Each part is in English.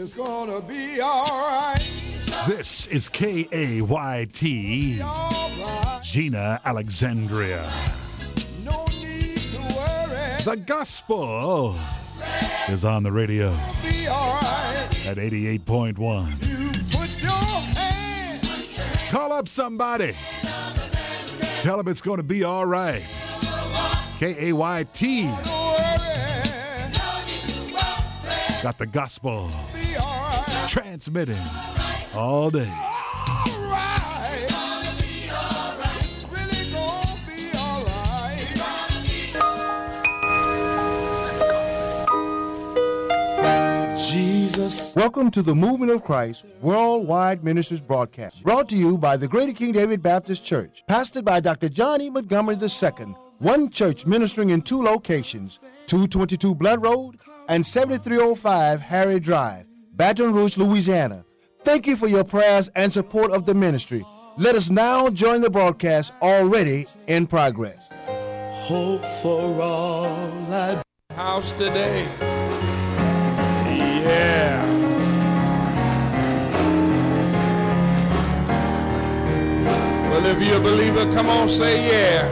It's gonna be alright. This is KAYT, Right. Gina Alexandria. No need to worry. The gospel is on the radio Be alright. at 88.1. You put your hand. Call up somebody. Tell them it's going to be all right. KAYT Don't worry. got the gospel Be alright. transmitting all day. Alright. It's really gonna be alright. Jesus. Welcome to the Movement of Christ Worldwide Ministries broadcast, brought to you by the Greater King David Baptist Church, pastored by Dr. John E. Montgomery II, one church ministering in two locations, 222 Blood Road and 7305 Harry Drive, Baton Rouge, Louisiana. Thank you for your prayers and support of the ministry. Let us now join the broadcast already in progress. Hope for all I House today. Yeah. Well, if you're a believer, come on, say yeah.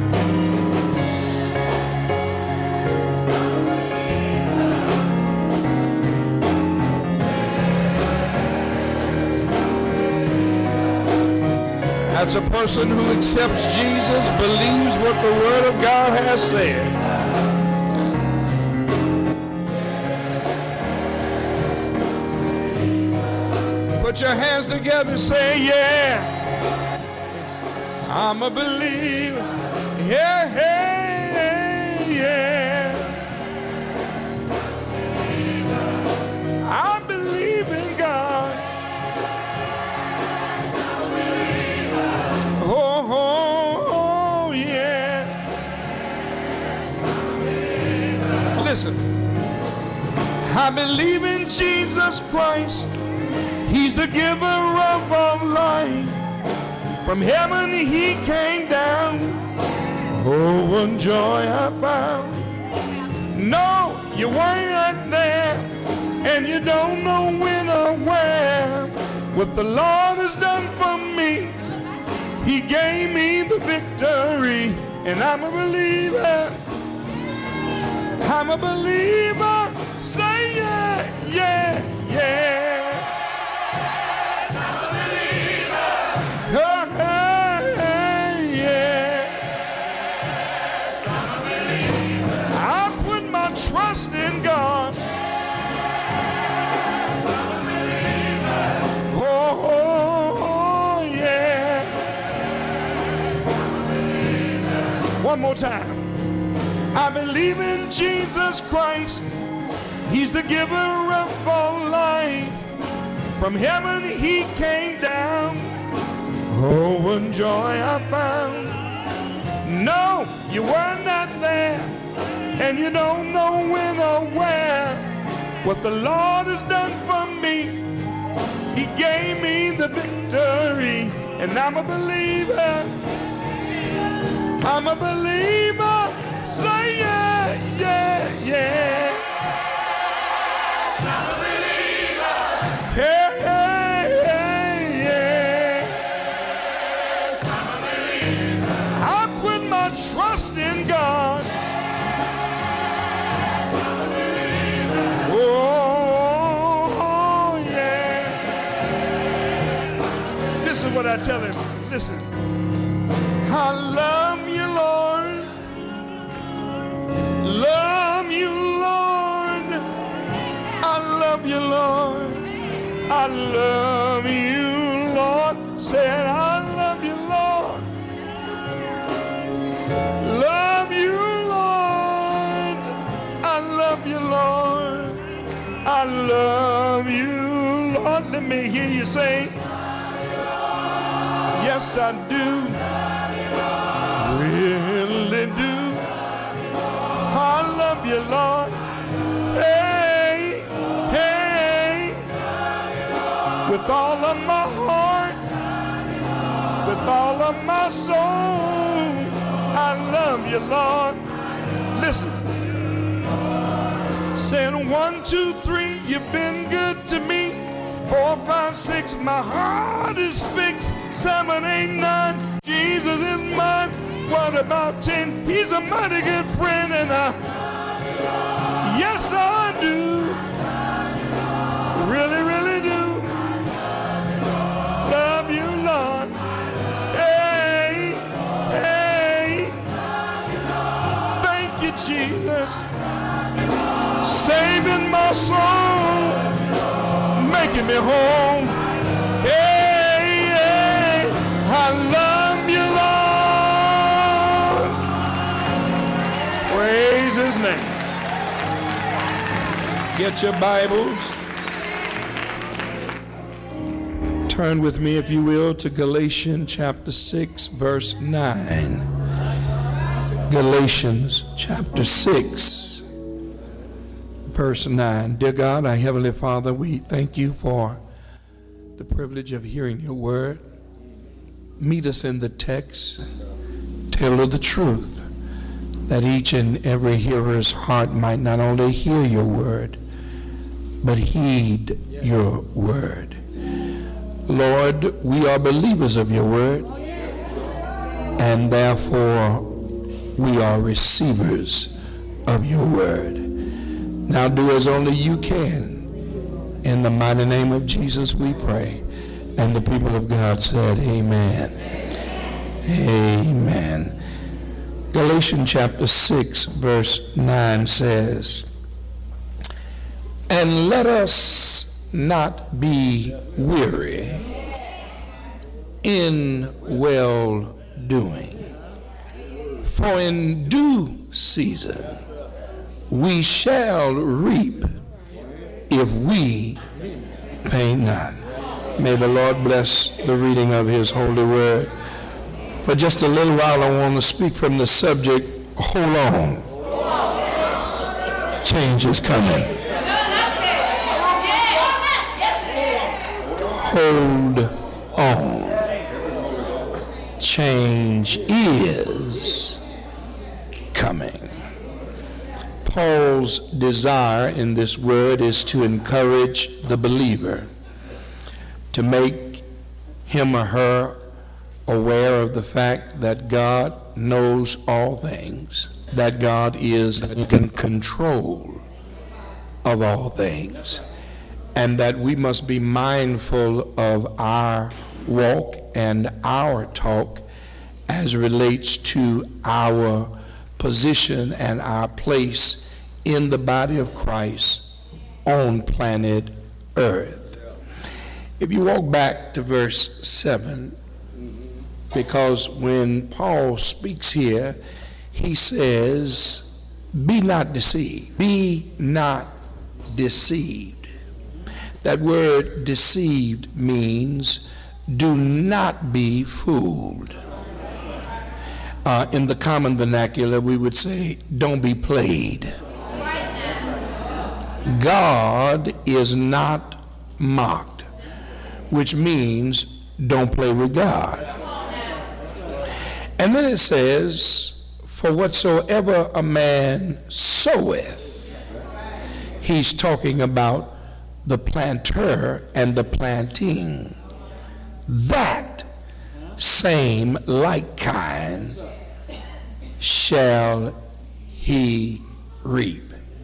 That's a person who accepts Jesus, believes what the Word of God has said. Put your hands together and say, yeah, I'm a believer. Yeah, yeah, yeah. I believe in God. Oh, oh, oh, yeah. Listen, I believe in Jesus Christ. He's the giver of our life. From heaven he came down. Oh, what joy I found. No, you weren't there, and you don't know when or where. What the Lord has done for me, he gave me the victory, and I'm a believer. I'm a believer. Say yeah, yeah, yeah. Oh, yeah. I put my trust in God. Oh, oh, yeah. One more time. I believe in Jesus Christ. He's the giver of all life. From heaven he came down. Oh, what joy I found. No, you were not there, and you don't know when or where. What the Lord has done for me, he gave me the victory, and I'm a believer. I'm a believer. Say yeah, yeah, yeah. I'm a believer. Yeah, yeah, yeah, yeah. I put my trust in God. Oh, yeah. This is what I tell him. Listen. I love you, Lord. Love you, Lord. I love you, Lord. I love you, Lord. Said I love you, Lord. Love you, Lord. I love you, Lord. I love you, Lord. Let me hear you say, yes, I do. Really do. I love you, Lord. Hey, hey. With all of my heart, with all of my soul, I love you, Lord. Listen. Saying 1, 2, 3, you've been good to me. 4, 5, 6, my heart is fixed. 7, 8, 9, Jesus is mine. What about 10? He's a mighty good friend, and yes, I do. Really, really do. Love you, Lord. Hey, hey. Thank you, Jesus. Saving my soul, making me home. Hey, hey, I love you, Lord. Praise his name. Get your Bibles. Turn with me, if you will, to Galatians chapter 6, verse 9. Galatians chapter 6, verse 9. Dear God, our Heavenly Father, we thank you for the privilege of hearing your word. Meet us in the text. Tell the truth, that each and every hearer's heart might not only hear your word, but heed your word. Lord, we are believers of your word, and therefore we are receivers of your word. Now do as only you can. In the mighty name of Jesus we pray. And the people of God said, amen. Amen. Galatians chapter 6, verse 9 says, and let us not be weary in well-doing, for in due season we shall reap if we faint not. May the Lord bless the reading of his holy word. For just a little while I want to speak from the subject, hold on. Change is coming. Hold on. Change is coming. Paul's desire in this word is to encourage the believer, to make him or her aware of the fact that God knows all things, that God is in control of all things, and that we must be mindful of our walk and our talk as relates to our position and our place in the body of Christ on planet Earth. If you walk back to verse 7, because when Paul speaks here, he says, be not deceived. Be not deceived. That word deceived means do not be fooled. In the common vernacular, we would say, don't be played. God is not mocked, which means don't play with God. And then it says, for whatsoever a man soweth, he's talking about the planter and the planting. That same like kind shall he reap.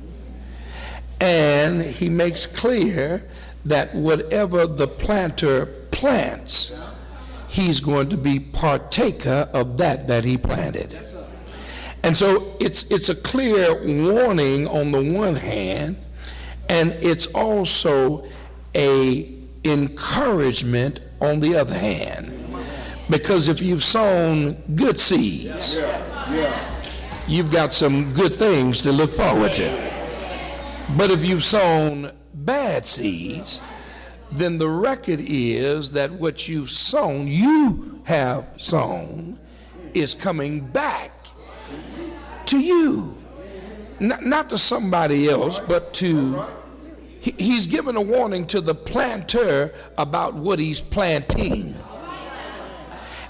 And he makes clear that whatever the planter plants, he's going to be partaker of that he planted. And so it's a clear warning on the one hand, and it's also a encouragement on the other hand. Because if you've sown good seeds, you've got some good things to look forward to. But if you've sown bad seeds, then the record is that what you have sown, is coming back to you. Not to somebody else, but to, he's given a warning to the planter about what he's planting.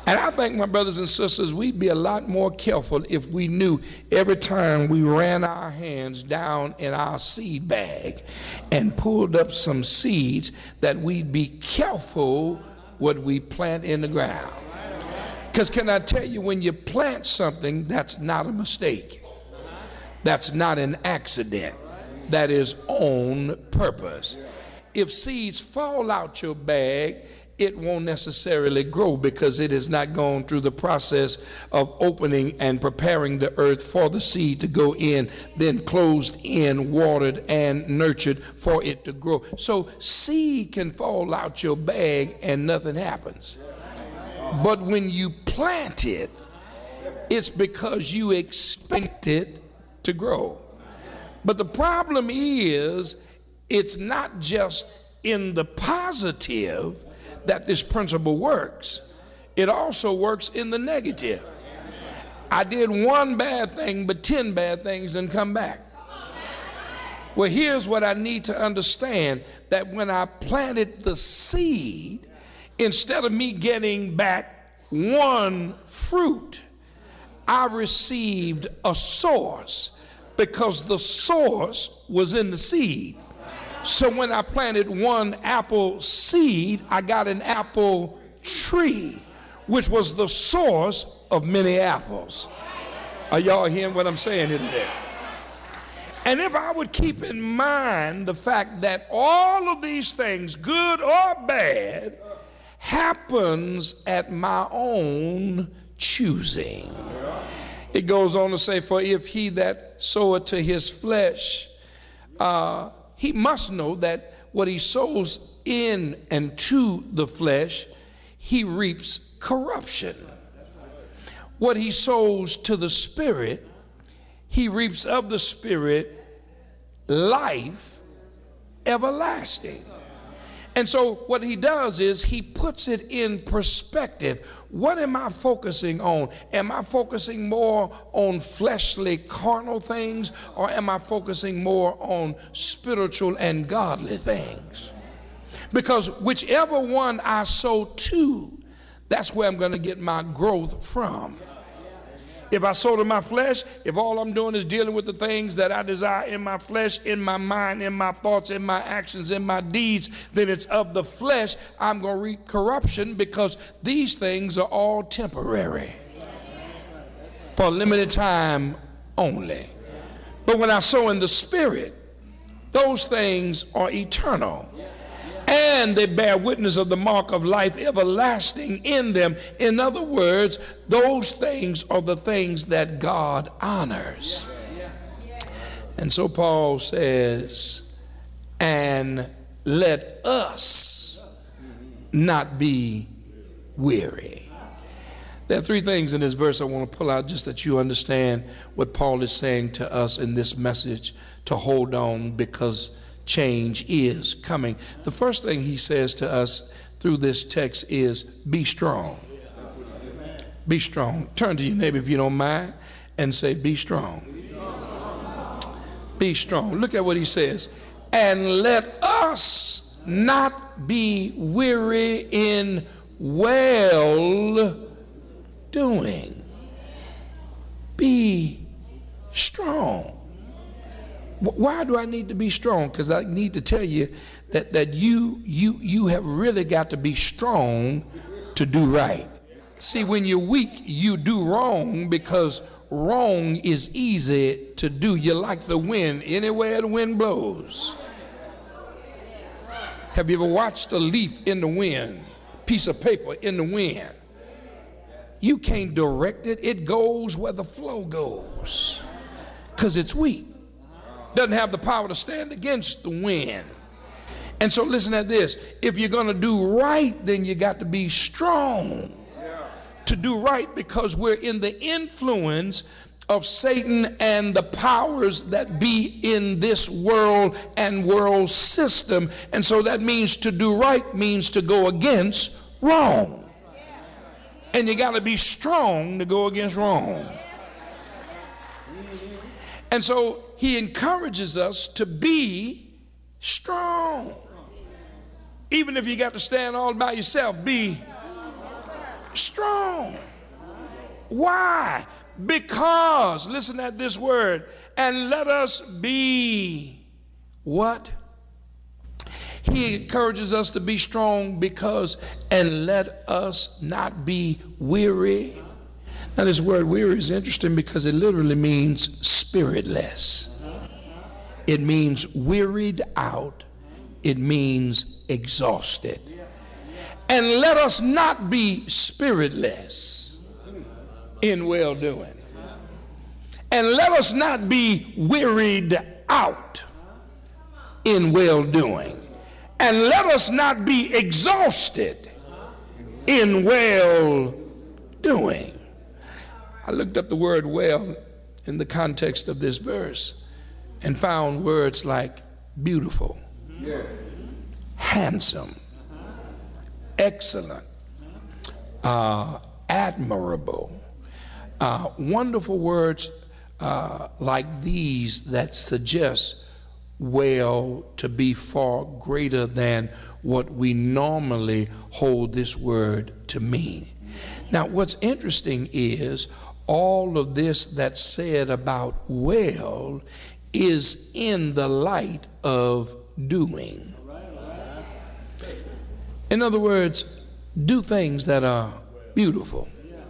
And I think, my brothers and sisters, we'd be a lot more careful if we knew every time we ran our hands down in our seed bag and pulled up some seeds that we'd be careful what we plant in the ground. Because can I tell you, when you plant something, that's not a mistake. That's not an accident. That is on purpose. If seeds fall out your bag, it won't necessarily grow because it has not gone through the process of opening and preparing the earth for the seed to go in, then closed in, watered, and nurtured for it to grow. So seed can fall out your bag and nothing happens. But when you plant it, it's because you expect it to grow. But the problem is, it's not just in the positive that this principle works. It also works in the negative. I did one bad thing, but 10 bad things didn't come back. Well, here's what I need to understand, that when I planted the seed, instead of me getting back one fruit, I received a source, because the source was in the seed. So when I planted one apple seed, I got an apple tree, which was the source of many apples. Are y'all hearing what I'm saying here today? And if I would keep in mind the fact that all of these things, good or bad, happens at my own choosing. It goes on to say, for if he that soweth to his flesh, he must know that what he sows in and to the flesh, he reaps corruption. What he sows to the Spirit, he reaps of the Spirit life everlasting. And so what he does is he puts it in perspective. What am I focusing on? Am I focusing more on fleshly, carnal things, or am I focusing more on spiritual and godly things? Because whichever one I sow to, that's where I'm going to get my growth from. If I sow to my flesh, if all I'm doing is dealing with the things that I desire in my flesh, in my mind, in my thoughts, in my actions, in my deeds, then it's of the flesh. I'm going to reap corruption, because these things are all temporary, for a limited time only. But when I sow in the Spirit, those things are eternal, and they bear witness of the mark of life everlasting in them. In other words, those things are the things that God honors. And so Paul says, and let us not be weary. There are three things in this verse I want to pull out, just that you understand what Paul is saying to us in this message, to hold on, because change is coming. The first thing he says to us through this text is, be strong. Be strong. Turn to your neighbor, if you don't mind, and say, be strong. Be strong. Look at what he says. And let us not be weary in well doing. Be strong. Why do I need to be strong? Because I need to tell you that you have really got to be strong to do right. See, when you're weak, you do wrong, because wrong is easy to do. You're like the wind. Anywhere the wind blows. Have you ever watched a leaf in the wind, piece of paper in the wind? You can't direct it. It goes where the flow goes, because it's weak. Doesn't have the power to stand against the wind. And so listen at this. If you're going to do right, then you got to be strong to do right, because we're in the influence of Satan and the powers that be in this world and world system. And so that means to do right means to go against wrong. And you got to be strong to go against wrong. And so he encourages us to be strong. Even if you got to stand all by yourself, be strong. Why? Because, listen at this word, and let us be what? He encourages us to be strong because, and let us not be weary. Now this word weary is interesting because it literally means spiritless. It means wearied out. It means exhausted. And let us not be spiritless in well-doing. And let us not be wearied out in well-doing. And let us not be exhausted in well-doing. I looked up the word well in the context of this verse and found words like beautiful, handsome, excellent, admirable, wonderful words like these that suggest well to be far greater than what we normally hold this word to mean. Now what's interesting is all of this that's said about well is in the light of doing. In other words, do things that are beautiful,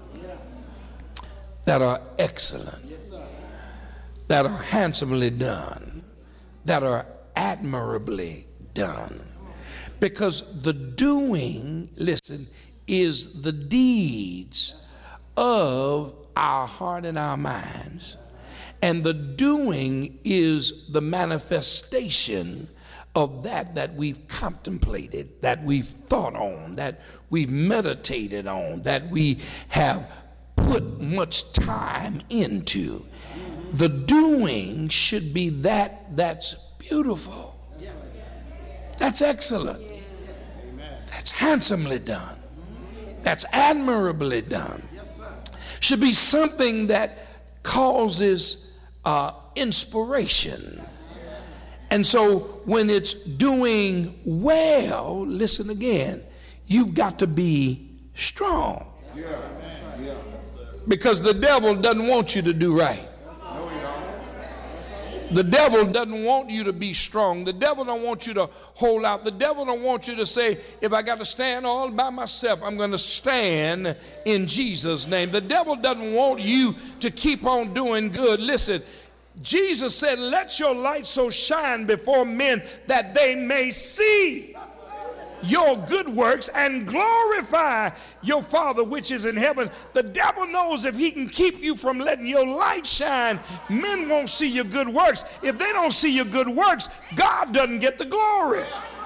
that are excellent, that are handsomely done, that are admirably done. Because the doing, listen, is the deeds of our heart and our minds. And the doing is the manifestation of that we've contemplated, that we've thought on, that we've meditated on, that we have put much time into. The doing should be that's beautiful, that's excellent, that's handsomely done, that's admirably done. Should be something that causes inspiration. And so when it's doing well, listen again, you've got to be strong. Because the devil doesn't want you to do right. The devil doesn't want you to be strong. The devil don't want you to hold out. The devil don't want you to say, if I got to stand all by myself, I'm going to stand in Jesus' name. The devil doesn't want you to keep on doing good. Listen, Jesus said, let your light so shine before men that they may see your good works and glorify your Father which is in heaven. The devil knows if he can keep you from letting your light shine, men won't see your good works. If they don't see your good works, God doesn't get the glory.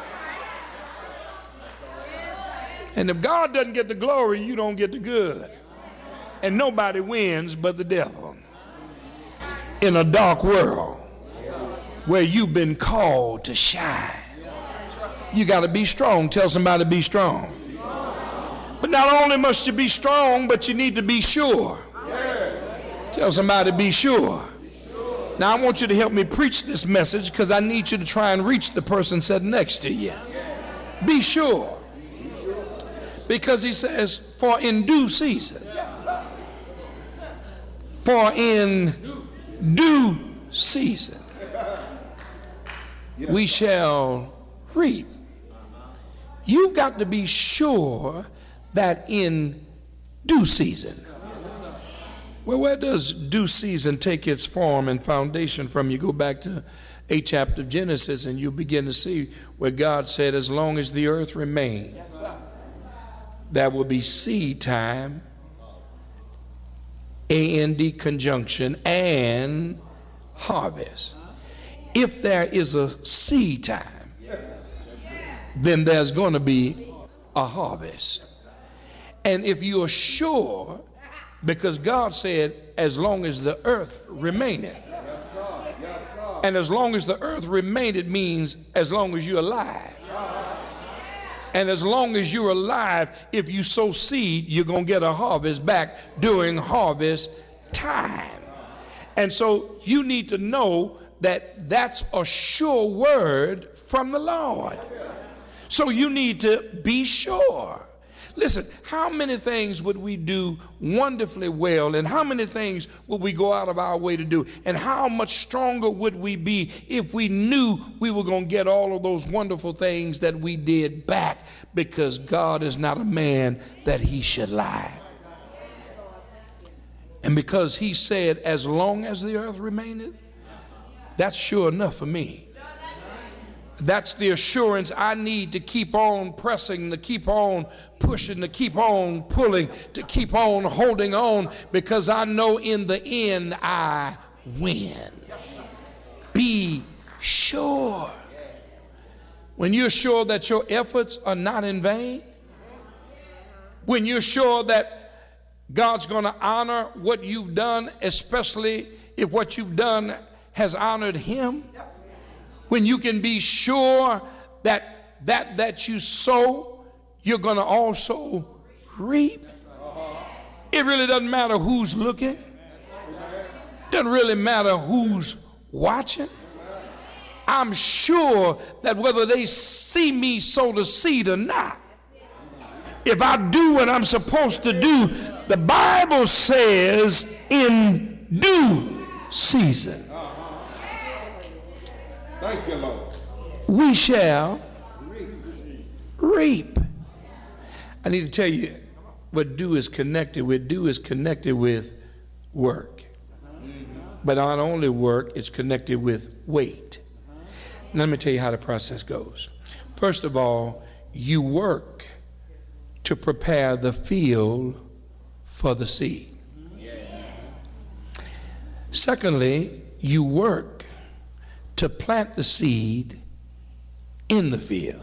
And if God doesn't get the glory, you don't get the good. And nobody wins but the devil. In a dark world where you've been called to shine, you got to be strong. Tell somebody to be strong. But not only must you be strong, but you need to be sure. Tell somebody to be sure. Now I want you to help me preach this message because I need you to try and reach the person sitting next to you. Be sure. Because he says, for in due season. For in due season we shall reap. You've got to be sure that in due season. Well, where does due season take its form and foundation from? You go back to 8th chapter of Genesis and you begin to see where God said, as long as the earth remains, there will be seed time, A-N-D conjunction, and harvest. If there is a seed time, then there's going to be a harvest. And if you are sure, because God said, as long as the earth remaineth. And as long as the earth remaineth means as long as you're alive. And as long as you're alive, if you sow seed, you're going to get a harvest back during harvest time. And so you need to know that that's a sure word from the Lord. So you need to be sure. Listen, how many things would we do wonderfully well, and how many things would we go out of our way to do, and how much stronger would we be if we knew we were going to get all of those wonderful things that we did back, because God is not a man that he should lie. And because he said, as long as the earth remaineth, that's sure enough for me. That's the assurance I need to keep on pressing, to keep on pushing, to keep on pulling, to keep on holding on, because I know in the end I win. Be sure. When you're sure that your efforts are not in vain, when you're sure that God's going to honor what you've done, especially if what you've done has honored him, when you can be sure that you sow, you're going to also reap. It really doesn't matter who's looking. It doesn't really matter who's watching. I'm sure that whether they see me sow the seed or not, if I do what I'm supposed to do, the Bible says in due season, Thank you, Lord. we shall reap. I need to tell you what do is connected with. Do is connected with work. But not only work, it's connected with wait. Now, let me tell you how the process goes. First of all, you work to prepare the field for the seed. Secondly, you work to plant the seed in the field.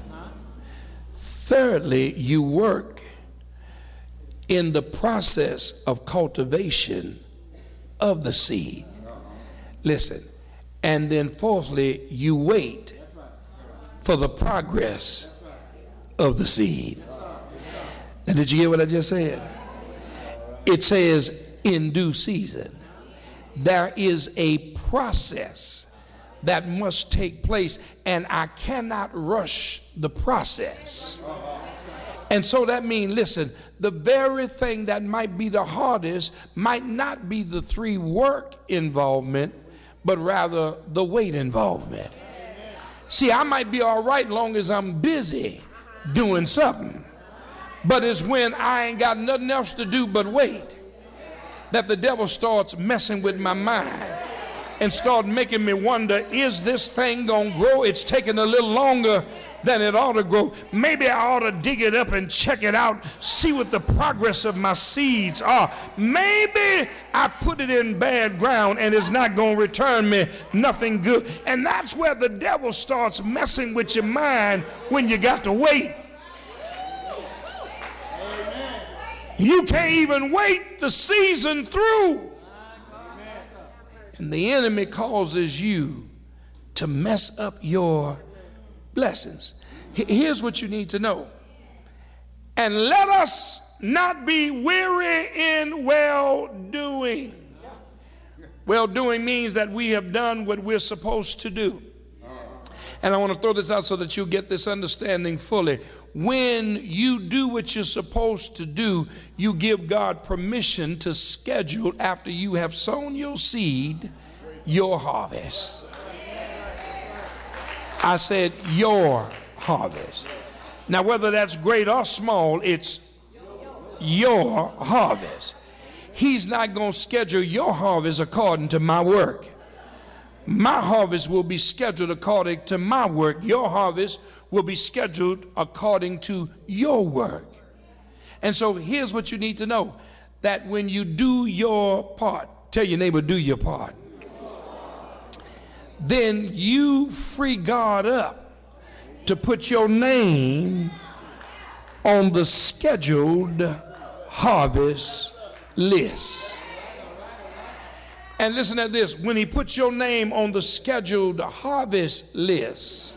Thirdly, you work in the process of cultivation of the seed. Listen. And then fourthly, you wait for the progress of the seed. Now, did you hear what I just said? It says in due season. There is a process that must take place, and I cannot rush the process. And so that means, listen, the very thing that might be the hardest might not be the 3 work involvement, but rather the wait involvement. See, I might be all right long as I'm busy doing something, but it's when I ain't got nothing else to do but wait that the devil starts messing with my mind and start making me wonder, is this thing gonna grow? It's taking a little longer than it ought to grow. Maybe I ought to dig it up and check it out, see what the progress of my seeds are. Maybe I put it in bad ground and it's not gonna return me nothing good. And that's where the devil starts messing with your mind when you got to wait. You can't even wait the season through. And the enemy causes you to mess up your blessings. Here's what you need to know. And let us not be weary in well-doing. Well-doing means that we have done what we're supposed to do. And I want to throw this out so that you'll get this understanding fully. When you do what you're supposed to do, you give God permission to schedule, after you have sown your seed, your harvest. I said your harvest. Now, whether that's great or small, it's your harvest. He's not going to schedule your harvest according to my work. My harvest will be scheduled according to my work. Your harvest will be scheduled according to your work. And so here's what you need to know, that when you do your part, tell your neighbor, do your part, then you free God up to put your name on the scheduled harvest list. And listen at this, when he puts your name on the scheduled harvest list,